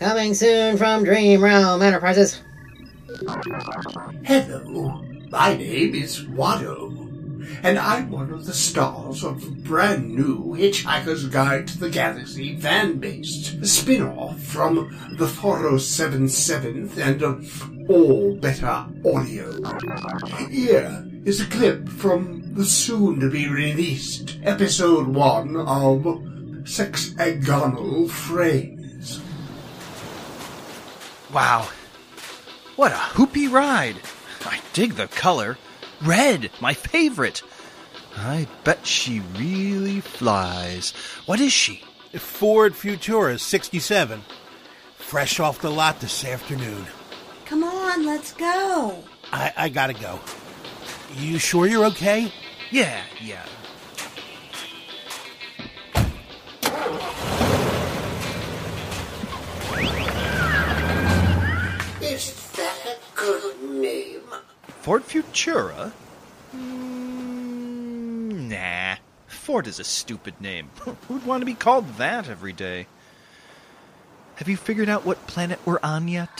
Coming soon from Dream Realm Enterprises. Hello, my name is Watto, and I'm one of the stars of the brand new Hitchhiker's Guide to the Galaxy fan-based spin-off from the 4077th and All Better Audio. Here is a clip from the soon-to-be-released episode 1 of Sexagonal Phrase. Wow, what a hoopy ride. I dig the color. Red, my favorite. I bet she really flies. What is she? Ford Futura 67. Fresh off the lot this afternoon. Come on, let's go. I gotta go. You sure you're okay? Yeah. Is that a good name? Ford Futura? Nah. Ford is a stupid name. Who'd want to be called that every day? Have you figured out what planet we're on yet?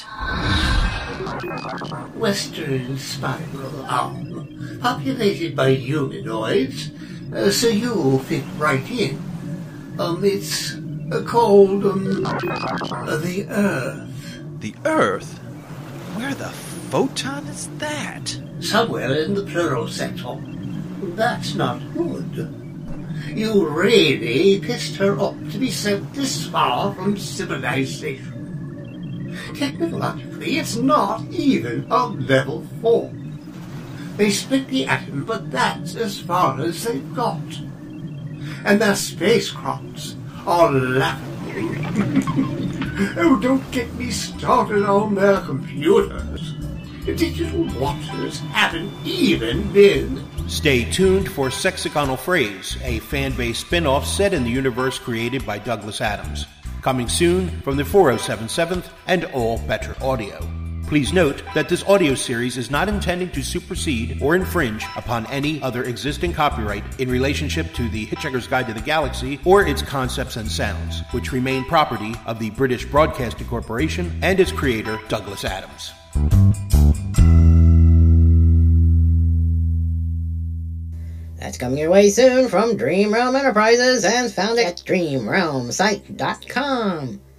Western Spiral Arm, populated by humanoids, so you fit right in. It's called, the Earth. The Earth? Where the photon is that? Somewhere in the plural sector. That's not good. You really pissed her off to be sent this far from civilization. Technologically, it's not even a level 4. They split the atom, but that's as far as they've got. And their spacecrafts are laughable. Oh, don't get me started on their computers. Digital watchers haven't even been. Stay tuned for Sexagonal Phrase, a fan-based spin-off set in the universe created by Douglas Adams. Coming soon from the 4077th and All Better Audio. Please note that this audio series is not intending to supersede or infringe upon any other existing copyright in relationship to the Hitchhiker's Guide to the Galaxy or its concepts and sounds, which remain property of the British Broadcasting Corporation and its creator, Douglas Adams. That's coming your way soon from Dream Realm Enterprises and found at dreamrealmsite.com.